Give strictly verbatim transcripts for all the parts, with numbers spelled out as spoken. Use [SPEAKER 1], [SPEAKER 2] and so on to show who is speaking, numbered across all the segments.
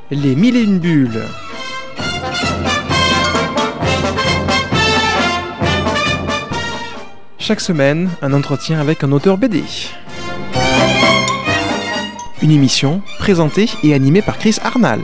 [SPEAKER 1] Les mille et une bulles. Chaque semaine, un entretien avec un auteur B D. Une émission présentée et animée par Chris Arnal.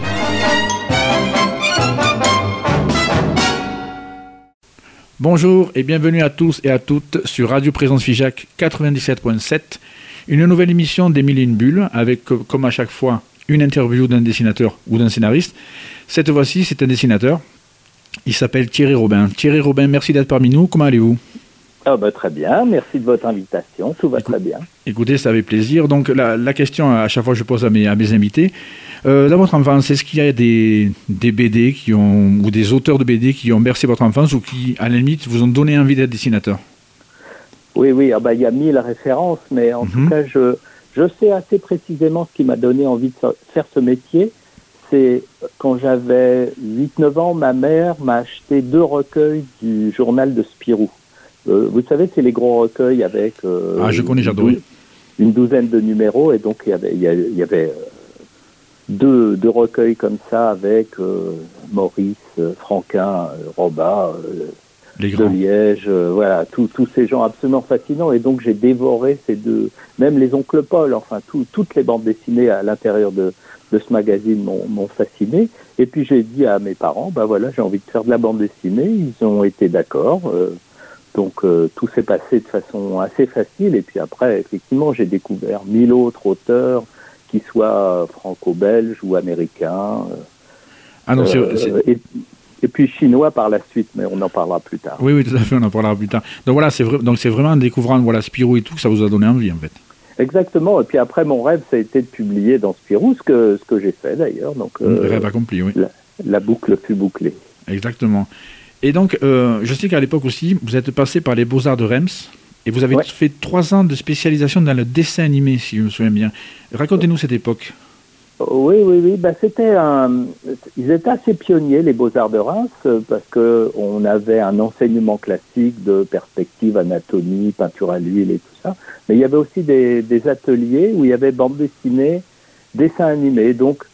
[SPEAKER 2] Bonjour et bienvenue à tous et à toutes sur Radio Présence Figeac quatre-vingt-dix-sept point sept. Une nouvelle émission des mille et une bulles avec, comme à chaque fois, une interview d'un dessinateur ou d'un scénariste. Cette fois-ci, c'est un dessinateur. Il s'appelle Thierry Robin. Thierry Robin, merci d'être parmi nous. Comment allez-vous ?
[SPEAKER 3] Ah bah, très bien, merci de votre invitation, tout va
[SPEAKER 2] Écoute,
[SPEAKER 3] très bien.
[SPEAKER 2] Écoutez, ça fait plaisir. Donc la, la question à chaque fois que je pose à mes, à mes invités, euh, dans votre enfance, est-ce qu'il y a des, des B D qui ont, ou des auteurs de B D qui ont bercé votre enfance ou qui, à la limite, vous ont donné envie d'être dessinateur ?
[SPEAKER 3] Oui, oui, ah bah, il y a mille références, mais en mm-hmm. tout cas, je, je sais assez précisément ce qui m'a donné envie de faire ce métier. C'est quand j'avais huit neuf ans, ma mère m'a acheté deux recueils du journal de Spirou. Euh, vous savez, c'est les gros recueils avec euh,
[SPEAKER 2] ah, je connais,
[SPEAKER 3] une, douzaine, une douzaine de numéros, et donc il y avait, il y avait, il y avait euh, deux, deux recueils comme ça avec euh, Maurice, euh, Franquin, euh, Robat, euh, de Liège, euh, voilà, tous ces gens absolument fascinants, et donc j'ai dévoré ces deux, même les oncles Paul, enfin tout, toutes les bandes dessinées à l'intérieur de, de ce magazine m'ont fasciné. Et puis j'ai dit à mes parents, bah voilà, j'ai envie de faire de la bande dessinée, ils ont été d'accord. Euh, Donc euh, tout s'est passé de façon assez facile, et puis après effectivement j'ai découvert mille autres auteurs, qui soient franco-belges ou américains,
[SPEAKER 2] ah non,
[SPEAKER 3] euh,
[SPEAKER 2] c'est...
[SPEAKER 3] et, et puis chinois par la suite, mais on en parlera plus tard.
[SPEAKER 2] Oui, oui, tout à fait, on en parlera plus tard. Donc voilà, c'est vrai, donc c'est vraiment en découvrant voilà, Spirou et tout que ça vous a donné envie en fait.
[SPEAKER 3] Exactement, et puis après mon rêve ça a été de publier dans Spirou, ce que, ce que j'ai fait d'ailleurs. Donc, euh,
[SPEAKER 2] rêve accompli, oui.
[SPEAKER 3] La, la boucle fut bouclée.
[SPEAKER 2] Exactement. Et donc, euh, je sais qu'à l'époque aussi, vous êtes passé par les Beaux-Arts de Reims, et vous avez ouais. fait trois ans de spécialisation dans le dessin animé, si je me souviens bien. Racontez-nous cette époque.
[SPEAKER 3] Oui, oui, oui. Ben, c'était un... Ils étaient assez pionniers, les Beaux-Arts de Reims, parce qu'on avait un enseignement classique de perspective, anatomie, peinture à l'huile et tout ça. Mais il y avait aussi des, des ateliers où il y avait bande dessinée, dessin animé. Donc,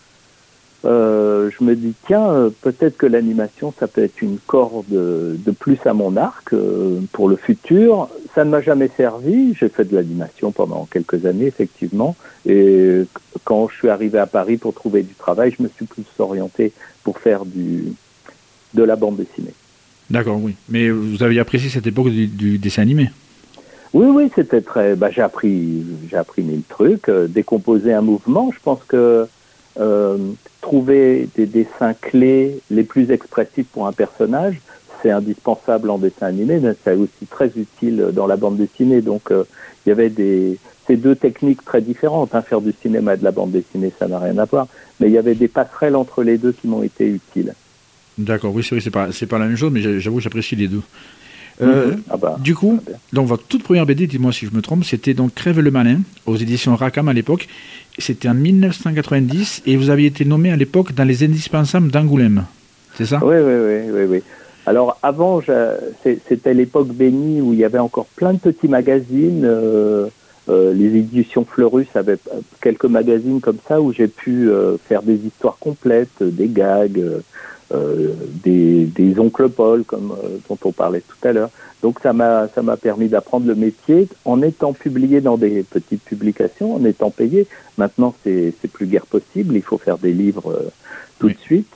[SPEAKER 3] Euh, je me dis, tiens, euh, peut-être que l'animation, ça peut être une corde de, de plus à mon arc euh, pour le futur. Ça ne m'a jamais servi. J'ai fait de l'animation pendant quelques années, effectivement. Et quand je suis arrivé à Paris pour trouver du travail, je me suis plus orienté pour faire du, de la bande dessinée.
[SPEAKER 2] D'accord, oui. Mais vous avez apprécié cette époque du, du dessin animé ?
[SPEAKER 3] Oui, oui, c'était très... Bah, j'ai appris, j'ai appris mille trucs. Euh, décomposer un mouvement, je pense que Euh, trouver des dessins clés les plus expressifs pour un personnage, c'est indispensable en dessin animé, mais c'est aussi très utile dans la bande dessinée. Donc, euh, il y avait des, ces deux techniques très différentes. Hein. Faire du cinéma et de la bande dessinée, ça n'a rien à voir. Mais il y avait des passerelles entre les deux qui m'ont été utiles.
[SPEAKER 2] D'accord, oui, c'est vrai, c'est pas, c'est pas la même chose, mais j'avoue, j'apprécie les deux. Euh, mmh. ah bah, du coup, donc votre toute première B D, dis-moi si je me trompe, c'était donc Crève le Malin, aux éditions Rackham à l'époque. C'était en mille neuf cent quatre-vingt-dix et vous aviez été nommé à l'époque dans les indispensables d'Angoulême, c'est ça ?
[SPEAKER 3] Oui, oui, oui, oui, oui. Alors avant, je, c'était l'époque bénie où il y avait encore plein de petits magazines. Euh, euh, les éditions Fleurus avaient quelques magazines comme ça où j'ai pu euh, faire des histoires complètes, des gags. Euh, Euh, des, des oncles Paul, comme euh, dont on parlait tout à l'heure. Donc ça m'a ça m'a permis d'apprendre le métier en étant publié dans des petites publications, en étant payé. Maintenant, c'est c'est plus guère possible. Il faut faire des livres euh, tout oui. de suite.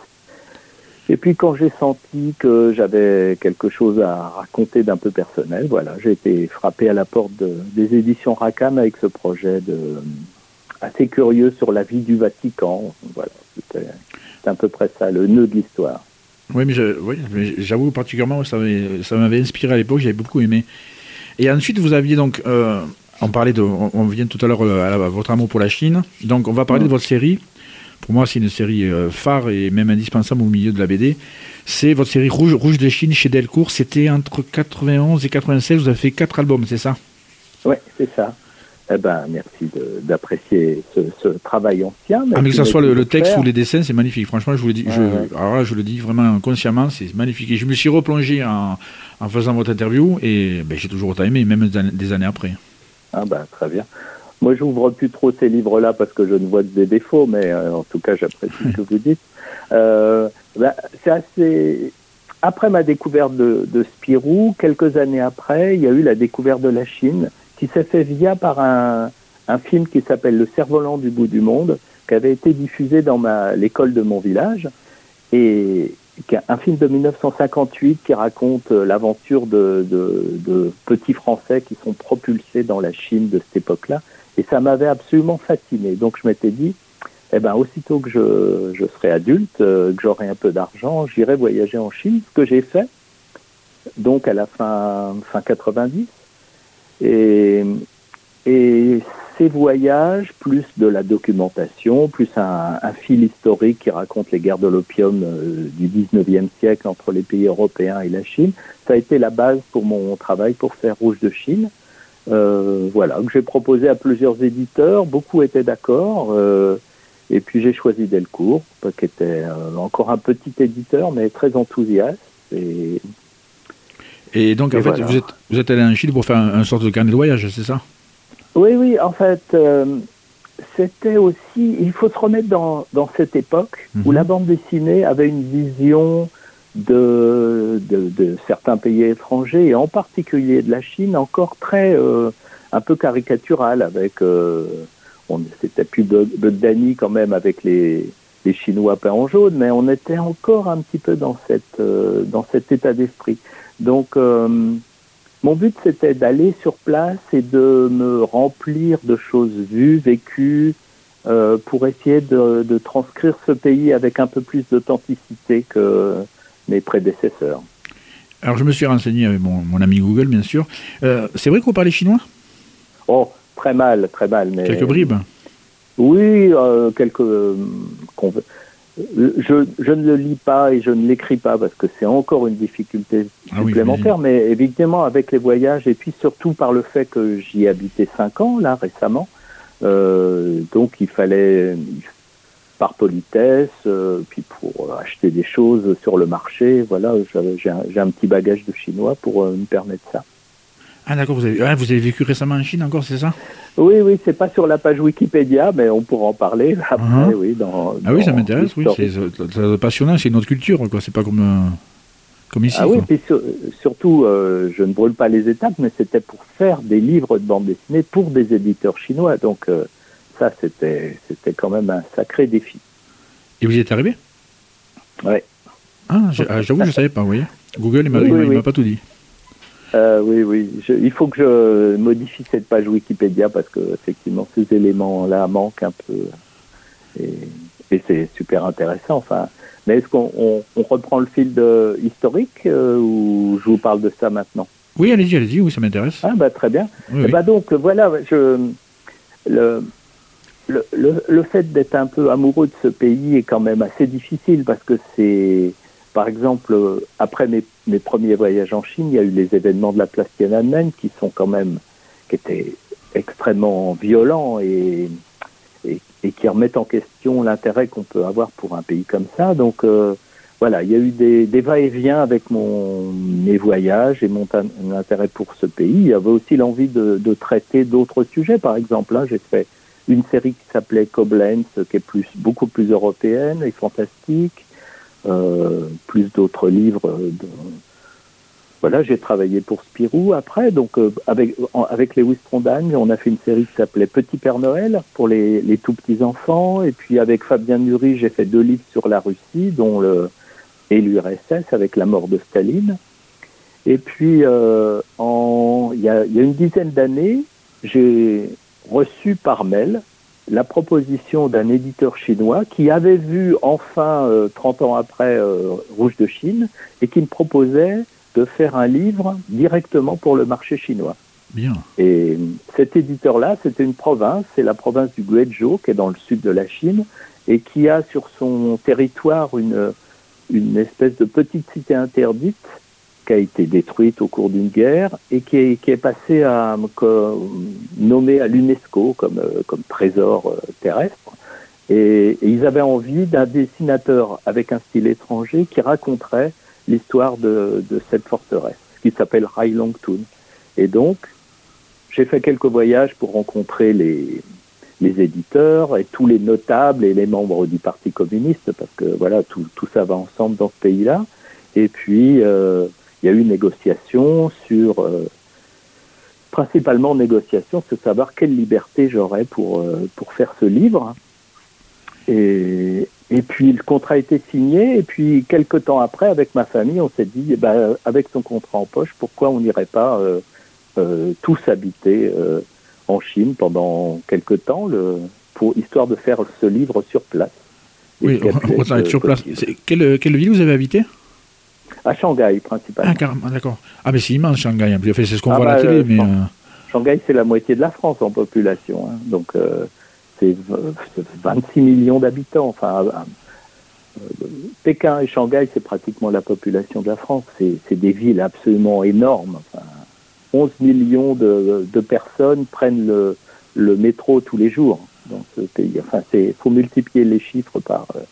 [SPEAKER 3] Et puis quand j'ai senti que j'avais quelque chose à raconter d'un peu personnel, voilà, j'ai été frappé à la porte de, des éditions Rackham avec ce projet de assez curieux sur la vie du Vatican. Voilà, c'était c'est à peu près ça, le nœud de l'histoire.
[SPEAKER 2] Oui, mais, je, oui, mais j'avoue particulièrement, ça m'avait, ça m'avait inspiré à l'époque, j'avais beaucoup aimé. Et ensuite, vous aviez donc, euh, on parlait de, on, on vient tout à l'heure à, à votre amour pour la Chine, donc on va parler mmh. de votre série. Pour moi, c'est une série euh, phare et même indispensable au milieu de la B D. C'est votre série Rouge, Rouge de Chine chez Delcourt. C'était entre quatre-vingt-onze et quatre-vingt-seize, vous avez fait quatre albums, c'est ça ?
[SPEAKER 3] Oui, c'est ça. Eh ben, merci de, d'apprécier ce, ce travail ancien.
[SPEAKER 2] Ah, mais que ce soit le, le texte faire. ou les dessins, c'est magnifique. Franchement, je vous le dis, ouais, je, ouais. Alors là, je le dis vraiment consciemment, c'est magnifique. Et je me suis replongé en, en faisant votre interview et ben, j'ai toujours autant aimé, même des années après.
[SPEAKER 3] Ah ben, très bien. moi, j'ouvre plus trop ces livres-là parce que je ne vois que des défauts, mais euh, en tout cas, j'apprécie ce que vous dites. Euh, bah, c'est assez... Après ma découverte de, de Spirou, quelques années après, il y a eu la découverte de la Chine, qui s'est fait via par un, un film qui s'appelle Le Cerf-Volant du bout du monde, qui avait été diffusé dans ma, l'école de mon village, et un film de mille neuf cent cinquante-huit qui raconte l'aventure de, de, de petits Français qui sont propulsés dans la Chine de cette époque-là. Et ça m'avait absolument fasciné. Donc je m'étais dit, eh ben, aussitôt que je, je serai adulte, euh, que j'aurai un peu d'argent, j'irai voyager en Chine, ce que j'ai fait, donc à la fin, fin quatre-vingt-dix. Et, et ces voyages, plus de la documentation, plus un, un fil historique qui raconte les guerres de l'opium euh, du dix-neuvième siècle entre les pays européens et la Chine, ça a été la base pour mon travail pour faire Rouge de Chine. Euh, voilà, que j'ai proposé à plusieurs éditeurs, beaucoup étaient d'accord, euh, et puis j'ai choisi Delcourt, qui était euh, encore un petit éditeur, mais très enthousiaste. Et,
[SPEAKER 2] et donc, en
[SPEAKER 3] et
[SPEAKER 2] fait,
[SPEAKER 3] voilà.
[SPEAKER 2] vous êtes, vous êtes allé en Chine pour faire un, un sorte de carnet de voyage, c'est ça?
[SPEAKER 3] Oui, oui, en fait, euh, c'était aussi, il faut se remettre dans, dans cette époque mm-hmm. où la bande dessinée avait une vision de, de, de certains pays étrangers, et en particulier de la Chine, encore très, euh, un peu caricaturale, avec, euh, on, c'était plus Bug Danny quand même avec les, les Chinois peints en jaune, mais on était encore un petit peu dans, cette, euh, dans cet état d'esprit. Donc, euh, mon but, c'était d'aller sur place et de me remplir de choses vues, vécues, euh, pour essayer de, de transcrire ce pays avec un peu plus d'authenticité que mes prédécesseurs.
[SPEAKER 2] Alors, je me suis renseigné avec mon, mon ami Google, bien sûr. Euh, c'est vrai que vous parlez chinois?
[SPEAKER 3] Oh, très mal, très mal. Mais...
[SPEAKER 2] Quelques bribes?
[SPEAKER 3] Oui, euh, quelques... Euh, Je, je ne le lis pas et je ne l'écris pas parce que c'est encore une difficulté supplémentaire, ah oui, mais évidemment avec les voyages et puis surtout par le fait que j'y ai habité cinq ans là récemment, euh, donc il fallait par politesse, euh, puis pour acheter des choses sur le marché, voilà, j'ai un, j'ai un petit bagage de chinois pour euh, me permettre ça.
[SPEAKER 2] Ah d'accord, vous avez, ah, vous avez vécu récemment en Chine encore, c'est ça?
[SPEAKER 3] Oui, oui, c'est pas sur la page Wikipédia, mais on pourra en parler après, uh-huh. oui. Dans,
[SPEAKER 2] ah dans oui, ça m'intéresse, oui, c'est, c'est passionnant, c'est une autre culture, quoi. C'est pas comme, euh, comme ici.
[SPEAKER 3] Ah oui,
[SPEAKER 2] quoi.
[SPEAKER 3] puis sur, surtout, euh, je ne brûle pas les étapes, mais c'était pour faire des livres de bande dessinée pour des éditeurs chinois, donc euh, ça, c'était, c'était quand même un sacré défi.
[SPEAKER 2] Et vous y êtes arrivé?
[SPEAKER 3] Oui.
[SPEAKER 2] Ah, j'avoue, je ne savais pas, vous voyez. Google, il m'a, oui, il m'a, oui. il m'a pas tout dit.
[SPEAKER 3] Euh, oui, oui. Je, il faut que je modifie cette page Wikipédia parce que effectivement ces éléments-là manquent un peu et, et c'est super intéressant. Enfin, mais est-ce qu'on on, on reprend le fil de, historique euh, ou je vous parle de ça maintenant?
[SPEAKER 2] Oui, allez-y, allez-y. Oui, ça m'intéresse.
[SPEAKER 3] Ah bah très bien.
[SPEAKER 2] Oui,
[SPEAKER 3] et
[SPEAKER 2] oui.
[SPEAKER 3] Bah donc voilà, je le, le le le fait d'être un peu amoureux de ce pays est quand même assez difficile parce que c'est par exemple, après mes, mes premiers voyages en Chine, il y a eu les événements de la place Tiananmen qui sont quand même, qui étaient extrêmement violents et, et, et qui remettent en question l'intérêt qu'on peut avoir pour un pays comme ça. Donc euh, voilà, il y a eu des, des va-et-vient avec mon, mes voyages et mon, mon intérêt pour ce pays. Il y avait aussi l'envie de, de traiter d'autres sujets. Par exemple, là, j'ai fait une série qui s'appelait Koblenz, qui est plus, beaucoup plus européenne et fantastique. Euh, plus d'autres livres. De... Voilà, j'ai travaillé pour Spirou après, donc euh, avec, en, avec Lewis Trondheim, on a fait une série qui s'appelait Petit Père Noël pour les, les tout petits enfants, et puis avec Fabien Nury, j'ai fait deux livres sur la Russie, dont le et l'U R S S avec la mort de Staline. Et puis euh, en il y a, y a une dizaine d'années, j'ai reçu par mail la proposition d'un éditeur chinois qui avait vu enfin, euh, trente ans après, euh, Rouge de Chine, et qui me proposait de faire un livre directement pour le marché chinois.
[SPEAKER 2] Bien.
[SPEAKER 3] Et cet éditeur-là, c'était une province, c'est la province du Guizhou, qui est dans le sud de la Chine, et qui a sur son territoire une, une espèce de petite cité interdite qui a été détruite au cours d'une guerre et qui est, qui est passée à comme, nommée à l'UNESCO comme, comme trésor euh, terrestre. Et, et ils avaient envie d'un dessinateur avec un style étranger qui raconterait l'histoire de, de cette forteresse, qui s'appelle Hai Long Tun. Et donc, j'ai fait quelques voyages pour rencontrer les, les éditeurs et tous les notables et les membres du Parti communiste, parce que voilà, tout, tout ça va ensemble dans ce pays-là. Et puis, euh, il y a eu une négociation sur, euh, principalement négociation, sur savoir quelle liberté j'aurais pour, euh, pour faire ce livre. Et, et puis, le contrat a été signé, et puis, quelques temps après, avec ma famille, on s'est dit, eh ben, avec son contrat en poche, pourquoi on n'irait pas euh, euh, tous habiter euh, en Chine pendant quelques temps, le, pour, histoire de faire ce livre sur place.
[SPEAKER 2] Oui, autant être sur place. C'est, quelle, quelle ville vous avez habité ?
[SPEAKER 3] À Shanghai, principalement.
[SPEAKER 2] Ah, carrément, d'accord. Ah, mais c'est immense, Shanghai. Enfin, c'est ce qu'on
[SPEAKER 3] ah,
[SPEAKER 2] voit
[SPEAKER 3] bah,
[SPEAKER 2] à la télé.
[SPEAKER 3] Euh,
[SPEAKER 2] mais, euh...
[SPEAKER 3] Shanghai, c'est la moitié de la France en population. Hein. Donc, euh, c'est vingt-six millions d'habitants. Enfin, euh, Pékin et Shanghai, c'est pratiquement la population de la France. C'est, c'est des villes absolument énormes. Enfin, onze millions de, de personnes prennent le, le métro tous les jours dans ce pays. Enfin, il faut multiplier les chiffres par... Euh,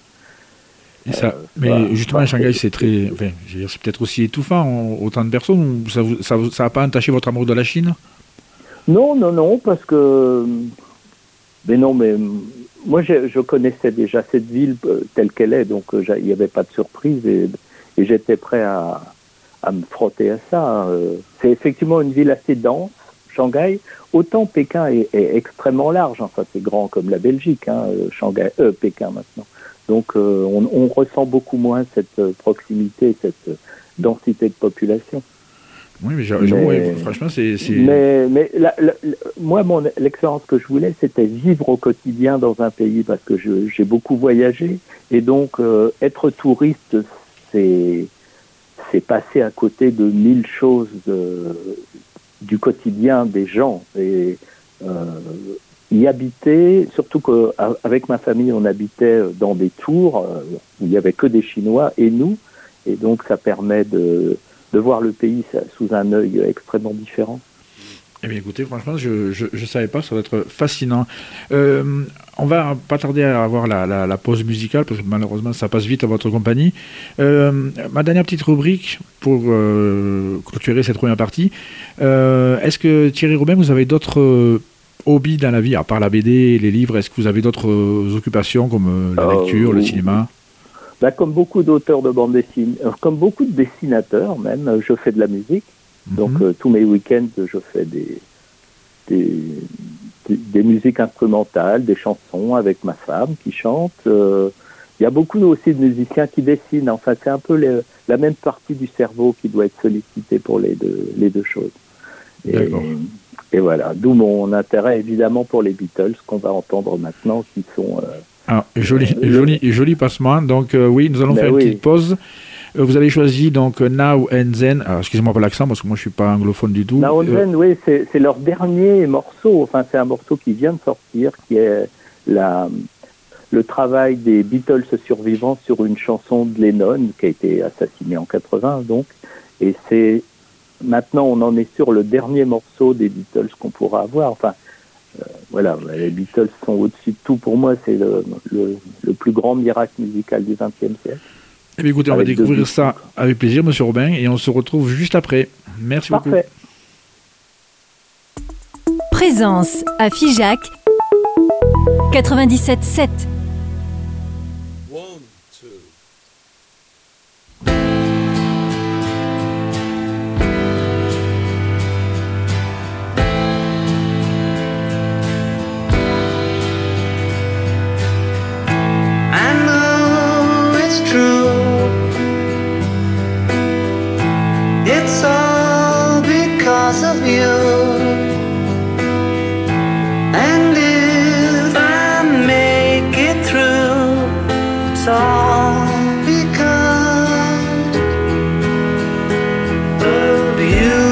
[SPEAKER 2] Et ça, euh, mais bah, justement, bah, Shanghai, c'est très, enfin, je veux dire, c'est peut-être aussi étouffant, autant de personnes. Ça vous, ça, ça a pas entaché votre amour de la Chine ?
[SPEAKER 3] Non, non, non, parce que, mais non, mais moi, je, je connaissais déjà cette ville telle qu'elle est, donc il n'y avait pas de surprise et, et j'étais prêt à, à me frotter à ça. C'est effectivement une ville assez dense, Shanghai. Autant Pékin est, est extrêmement large, enfin c'est grand comme la Belgique, hein, Shanghai, euh, Pékin maintenant. Donc euh, on, on ressent beaucoup moins cette euh, proximité, cette euh, densité de population.
[SPEAKER 2] Oui, mais, j'avoue, mais franchement, c'est... c'est...
[SPEAKER 3] Mais, mais la, la, la, moi, mon, l'expérience que je voulais, c'était vivre au quotidien dans un pays, parce que je, j'ai beaucoup voyagé, et donc euh, être touriste, c'est, c'est passer à côté de mille choses euh, du quotidien des gens. Et... Euh, y habiter, surtout qu'avec ma famille, on habitait dans des tours où il n'y avait que des Chinois et nous, et donc ça permet de, de voir le pays sous un œil extrêmement différent.
[SPEAKER 2] Eh bien, écoutez, franchement, je ne savais pas, ça va être fascinant. Euh, on va pas tarder à avoir la, la, la pause musicale, parce que malheureusement, ça passe vite à votre compagnie. Euh, ma dernière petite rubrique pour euh, clôturer cette première partie. Euh, est-ce que Thierry Robin, vous avez d'autres... Euh, hobby dans la vie, à part la B D et les livres, est-ce que vous avez d'autres euh, occupations comme euh, la euh, lecture, euh, le cinéma ?
[SPEAKER 3] Bah, comme beaucoup d'auteurs de bande dessinée, euh, comme beaucoup de dessinateurs même, euh, je fais de la musique. Mm-hmm. Donc euh, tous mes week-ends, je fais des, des, des, des musiques instrumentales, des chansons avec ma femme qui chante. Il euh, y a beaucoup aussi de musiciens qui dessinent. Enfin, c'est un peu les, la même partie du cerveau qui doit être sollicitée pour les deux, les deux choses. Et,
[SPEAKER 2] D'accord.
[SPEAKER 3] Et voilà, d'où mon intérêt évidemment pour les Beatles, qu'on va entendre maintenant, qui sont... Euh,
[SPEAKER 2] ah, joli, euh, joli, le... joli passement. Donc euh, oui, nous allons ben faire
[SPEAKER 3] oui.
[SPEAKER 2] une petite pause. Euh, vous avez choisi donc Now and Then. Alors, excusez-moi pour l'accent, parce que moi je ne suis pas anglophone du tout.
[SPEAKER 3] Now and Then, euh... oui, c'est, c'est leur dernier morceau. Enfin, c'est un morceau qui vient de sortir, qui est la, le travail des Beatles survivants sur une chanson de Lennon, qui a été assassiné en quatre-vingts, donc. Et c'est... Maintenant, on en est sur le dernier morceau des Beatles qu'on pourra avoir. Enfin, euh, voilà, les Beatles sont au-dessus de tout. Pour moi, c'est le, le, le plus grand miracle musical du vingtième siècle.
[SPEAKER 2] Eh bien, écoutez, on va découvrir ça avec plaisir, Monsieur Robin, et on se retrouve juste après. Merci
[SPEAKER 3] Parfait.
[SPEAKER 2] beaucoup.
[SPEAKER 4] Présence à Figeac quatre-vingt-dix-sept sept.
[SPEAKER 5] Of you, and if I make it through, it's all because of you.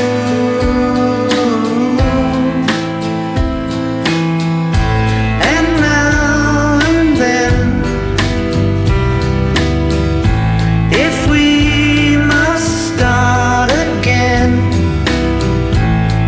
[SPEAKER 5] And now and then, if we must start again,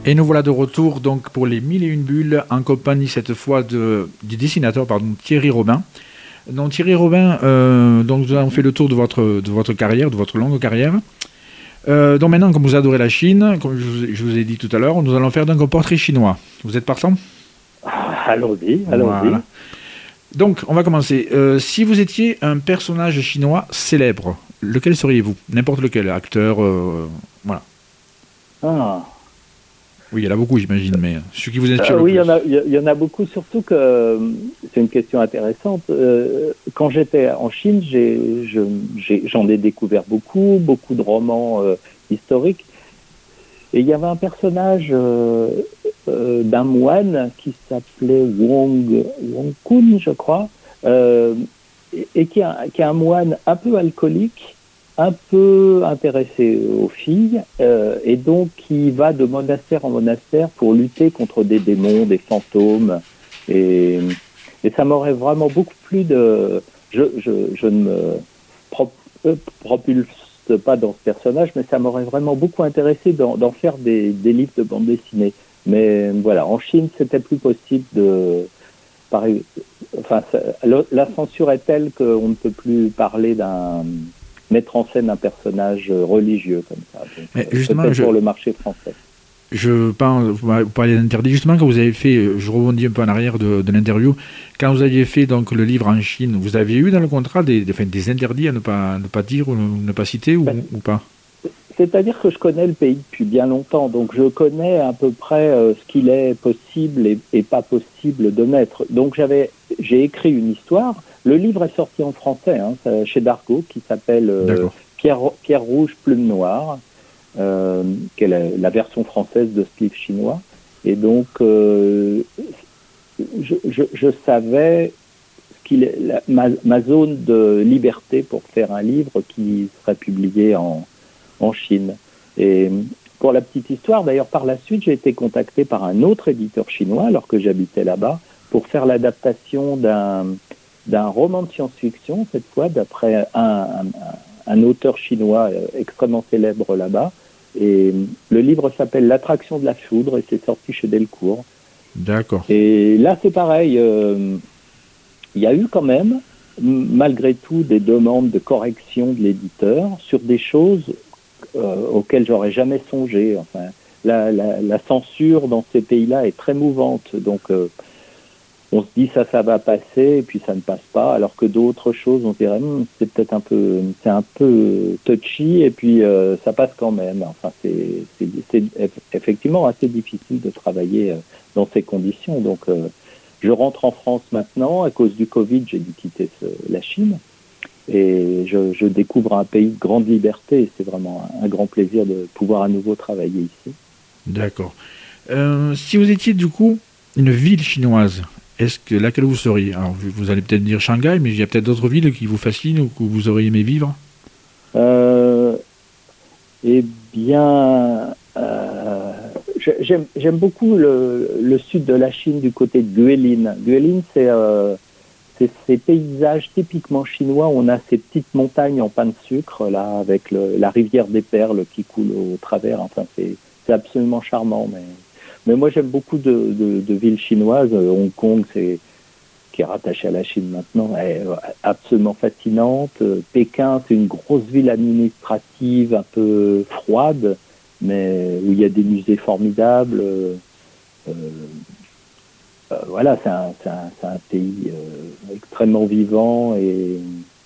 [SPEAKER 2] Et nous voilà de retour donc pour les mille et une bulles en compagnie cette fois de, du dessinateur pardon, Thierry Robin. Donc Thierry Robin, euh, donc nous avons fait le tour de votre, de votre carrière, de votre longue carrière. Euh, donc maintenant, comme vous adorez la Chine, comme je vous, je vous ai dit tout à l'heure, nous allons faire donc un portrait chinois. Vous êtes partant ?
[SPEAKER 3] Allons-y, allons-y.
[SPEAKER 2] Voilà. Donc, on va commencer. Euh, si vous étiez un personnage chinois célèbre, lequel seriez-vous ? N'importe lequel, acteur, euh, voilà.
[SPEAKER 3] Ah.
[SPEAKER 2] Oui, il y en a beaucoup, j'imagine, mais celui qui vous inspire
[SPEAKER 3] Euh,
[SPEAKER 2] le
[SPEAKER 3] oui, il y,
[SPEAKER 2] plus.
[SPEAKER 3] en a, il y en a beaucoup, surtout que euh, c'est une question intéressante. Euh, quand j'étais en Chine, j'ai, je, j'ai, j'en ai découvert beaucoup, beaucoup de romans euh, historiques. Et il y avait un personnage euh, euh, d'un moine qui s'appelait Wong, Wong Kun, je crois, euh, et, et qui, est un, qui est un moine un peu alcoolique, un peu intéressé aux filles, euh, et donc qui va de monastère en monastère pour lutter contre des démons, des fantômes. Et, et ça m'aurait vraiment beaucoup plu de... Je, je, je ne me prop, euh, propulse pas dans ce personnage, mais ça m'aurait vraiment beaucoup intéressé d'en, d'en faire des, des livres de bande dessinée. Mais voilà, en Chine, c'était plus possible de... Pareil, enfin, ça, la censure est telle qu'on ne peut plus parler d'un... mettre en scène un personnage religieux comme ça. Donc,
[SPEAKER 2] Mais justement,
[SPEAKER 3] peut-être
[SPEAKER 2] je-
[SPEAKER 3] pour le marché français.
[SPEAKER 2] Je pense, vous parlez d'interdit, justement, quand vous avez fait, je rebondis un peu en arrière de, de l'interview, quand vous aviez fait donc le livre en Chine, vous aviez eu dans le contrat des, des, enfin, des interdits à ne pas, ne pas dire ou ne pas citer ou,
[SPEAKER 3] Ben,
[SPEAKER 2] ou pas ?
[SPEAKER 3] C'est-à-dire que je connais le pays depuis bien longtemps, donc je connais à peu près euh, ce qu'il est possible et, et pas possible de mettre. Donc j'avais, j'ai écrit une histoire. Le livre est sorti en français, hein, ça- chez Dargaud, qui s'appelle euh,
[SPEAKER 2] D'accord.
[SPEAKER 3] Pierre, Pierre rouge, plume noire, euh, qui est la, la version française de ce livre chinois. Et donc euh, je, je, je savais ce qu'il est, la- ma, ma zone de liberté pour faire un livre qui serait publié en en Chine. Et pour la petite histoire, d'ailleurs, par la suite, j'ai été contacté par un autre éditeur chinois, alors que j'habitais là-bas, pour faire l'adaptation d'un, d'un roman de science-fiction, cette fois, d'après un, un, un auteur chinois extrêmement célèbre là-bas. Et le livre s'appelle L'attraction de la foudre, et c'est sorti chez Delcourt.
[SPEAKER 2] D'accord.
[SPEAKER 3] Et là, c'est pareil. euh, Il y a eu quand même, m- malgré tout, des demandes de correction de l'éditeur sur des choses euh, auxquelles j'aurais jamais songé. Enfin, la, la, la censure dans ces pays-là est très mouvante. Donc, euh, on se dit ça, ça va passer, et puis ça ne passe pas. Alors que d'autres choses, on dirait, Hm, c'est peut-être un peu, c'est un peu touchy, et puis euh, ça passe quand même. Enfin, c'est, c'est, c'est eff- effectivement assez difficile de travailler euh, dans ces conditions. Donc, euh, je rentre en France maintenant. À cause du Covid, j'ai dû quitter ce- la Chine. Et je, je découvre un pays de grande liberté. Et c'est vraiment un, un grand plaisir de pouvoir à nouveau travailler ici.
[SPEAKER 2] D'accord. Euh, si vous étiez du coup une ville chinoise, est-ce que laquelle vous seriez ? Alors vous vous allez peut-être dire Shanghai, mais il y a peut-être d'autres villes qui vous fascinent ou que vous auriez aimé vivre ?
[SPEAKER 3] Euh, eh bien, euh, je- j'aime, j'aime beaucoup le, le sud de la Chine, du côté de Guilin. Guilin, c'est, euh, c'est ces paysages typiquement chinois où on a ces petites montagnes en pain de sucre, là, avec le, la rivière des Perles qui coule au travers. Enfin, c'est, c'est absolument charmant. Mais, mais moi, j'aime beaucoup de, de, de villes chinoises. Euh, Hong Kong, c'est qui est rattachée à la Chine maintenant, est euh, absolument fascinante. Euh, Pékin, c'est une grosse ville administrative un peu froide, mais où il y a des musées formidables. Euh, euh, euh, voilà, c'est un, c'est un, c'est un pays euh, extrêmement vivant et,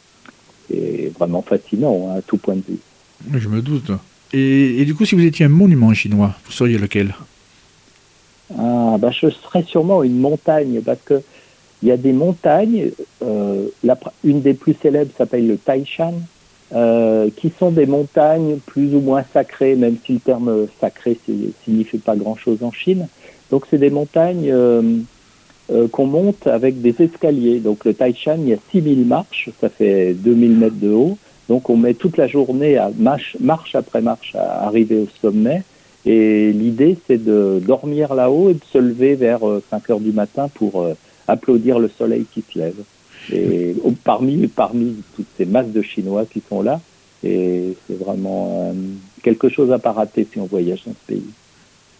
[SPEAKER 3] et vraiment fascinant hein, à tout point de vue.
[SPEAKER 2] Je me doute. Et, et du coup, si vous étiez un monument chinois, vous seriez lequel ?
[SPEAKER 3] Ah, bah, je serais sûrement une montagne, parce que il y a des montagnes, euh, la, une des plus célèbres s'appelle le Taishan, euh, qui sont des montagnes plus ou moins sacrées, même si le terme sacré c'est, signifie pas grand-chose en Chine. Donc c'est des montagnes euh, euh, qu'on monte avec des escaliers. Donc le Taishan, il y a six mille marches, ça fait deux mille mètres de haut. Donc on met toute la journée à marche, marche après marche à arriver au sommet. Et l'idée, c'est de dormir là-haut et de se lever vers cinq heures du matin pour euh, applaudir le soleil qui se lève. Et oh, parmi, parmi toutes ces masses de Chinois qui sont là, et c'est vraiment euh, quelque chose à pas rater si on voyage dans ce pays.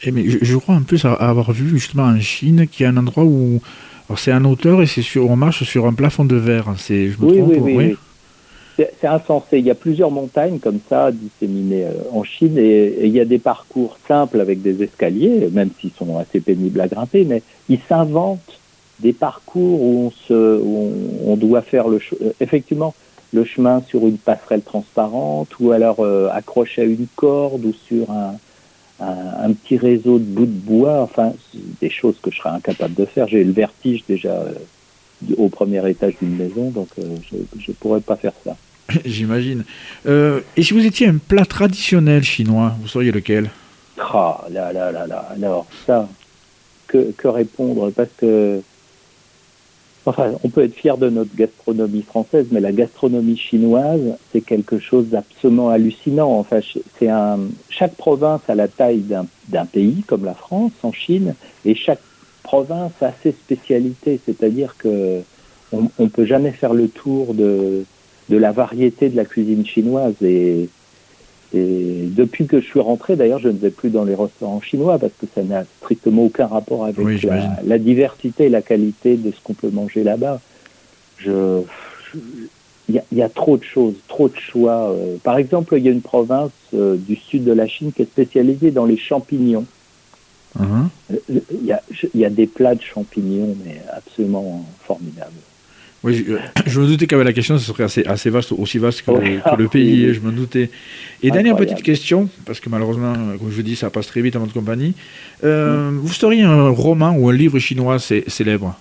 [SPEAKER 2] Et mais je, je crois en plus avoir vu justement en Chine qu'il y a un endroit où alors c'est un hauteur et c'est sur, on marche sur un plafond de verre. C'est, je me
[SPEAKER 3] Oui,
[SPEAKER 2] trompe,
[SPEAKER 3] oui, oui,
[SPEAKER 2] oui.
[SPEAKER 3] oui. C'est, c'est insensé. Il y a plusieurs montagnes comme ça disséminées euh, en Chine et, et il y a des parcours simples avec des escaliers, même s'ils sont assez pénibles à grimper, mais ils s'inventent des parcours où on se, où on, on doit faire le, che- effectivement, le chemin sur une passerelle transparente ou alors euh, accroché à une corde ou sur un Un, un petit réseau de bouts de bois, enfin, des choses que je serais incapable de faire. J'ai le vertige déjà euh, au premier étage d'une maison, donc euh, je ne pourrais pas faire ça.
[SPEAKER 2] J'imagine. Euh, et si vous étiez un plat traditionnel chinois, vous sauriez lequel?
[SPEAKER 3] Ah, là, là, là, là, alors ça, que, que répondre? Parce que, enfin, on peut être fier de notre gastronomie française, mais la gastronomie chinoise, c'est quelque chose d'absolument hallucinant. Enfin, c'est un, chaque province a la taille d'un, d'un pays, comme la France, en Chine, et chaque province a ses spécialités. C'est-à-dire que on, on peut jamais faire le tour de, de la variété de la cuisine chinoise. Et, et depuis que je suis rentré, d'ailleurs, je ne vais plus dans les restaurants chinois parce que ça n'a strictement aucun rapport avec
[SPEAKER 2] Oui,
[SPEAKER 3] la, la diversité et la qualité de ce qu'on peut manger là-bas. Je, il y a, y a trop de choses, trop de choix. Euh, par exemple, il y a une province euh, du sud de la Chine qui est spécialisée dans les champignons.
[SPEAKER 2] Uh-huh.
[SPEAKER 3] Il y a, il y a des plats de champignons, mais absolument formidables.
[SPEAKER 2] Oui, je, je me doutais qu'avec la question, ce serait assez, assez vaste, aussi vaste que,
[SPEAKER 3] Oui,
[SPEAKER 2] le, que le pays,
[SPEAKER 3] oui.
[SPEAKER 2] je me doutais. Et dernière
[SPEAKER 3] Incroyable.
[SPEAKER 2] petite question, parce que malheureusement, comme je vous dis, ça passe très vite en votre compagnie. Euh, mm. Vous seriez un roman ou un livre chinois c- célèbre?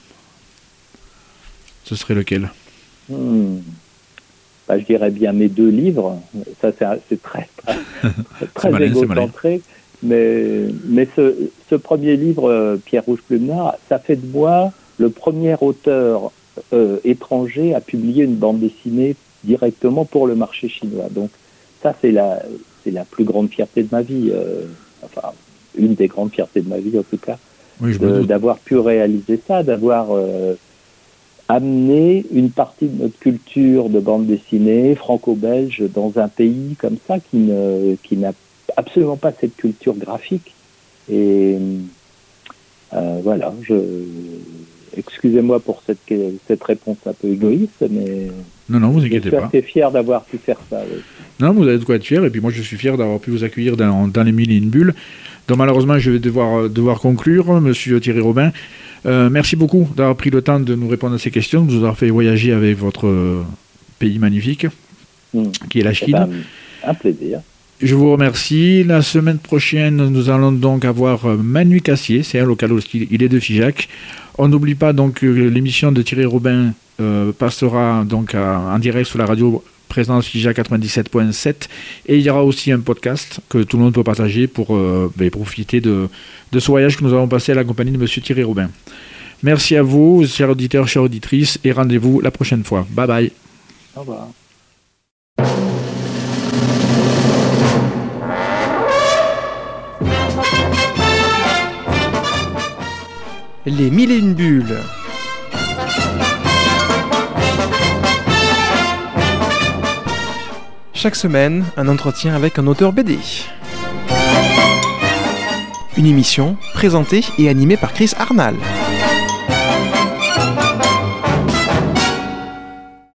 [SPEAKER 2] Ce serait lequel?
[SPEAKER 3] hmm. bah, Je dirais bien mes deux livres. Ça, c'est, c'est très, très, très
[SPEAKER 2] malin,
[SPEAKER 3] égocentré. Mais, mais ce, ce premier livre, euh, Pierre Rouge Plume Noire, ça fait de moi le premier auteur Euh, étranger à publier une bande dessinée directement pour le marché chinois. Donc ça, c'est la, c'est la plus grande fierté de ma vie, euh, enfin, une des grandes fiertés de ma vie en tout cas,
[SPEAKER 2] oui, je
[SPEAKER 3] de,
[SPEAKER 2] me doute.
[SPEAKER 3] d'avoir pu réaliser ça, d'avoir euh, amené une partie de notre culture de bande dessinée franco-belge dans un pays comme ça qui, ne, qui n'a absolument pas cette culture graphique. Et euh, voilà, je... Excusez-moi pour cette, cette réponse un peu égoïste, mais
[SPEAKER 2] non, non, vous inquiétez pas.
[SPEAKER 3] Je suis fier d'avoir pu faire ça. Oui.
[SPEAKER 2] Non, vous avez de quoi être fier, et puis moi je suis fier d'avoir pu vous accueillir dans, dans les mille et une bulles. Donc malheureusement, je vais devoir, devoir conclure, monsieur Thierry Robin. Euh, merci beaucoup d'avoir pris le temps de nous répondre à ces questions, de nous avoir fait voyager avec votre euh, pays magnifique, mmh. qui est la Chine.
[SPEAKER 3] Eh ben, un plaisir.
[SPEAKER 2] Je vous remercie. La semaine prochaine, nous allons donc avoir Manu Cassier, c'est un local aussi, il est de Figeac. On n'oublie pas donc que l'émission de Thierry Robin euh, passera donc à, en direct sur la radio Présence Figeac quatre-vingt-dix-sept point sept et il y aura aussi un podcast que tout le monde peut partager pour euh, ben, profiter de, de ce voyage que nous avons passé à la compagnie de monsieur Thierry Robin. Merci à vous, chers auditeurs, chères auditrices, et rendez-vous la prochaine fois. Bye bye.
[SPEAKER 3] Au revoir.
[SPEAKER 1] Les mille et une bulles. Chaque semaine, un entretien avec un auteur B D. Une émission présentée et animée par Chris Arnal.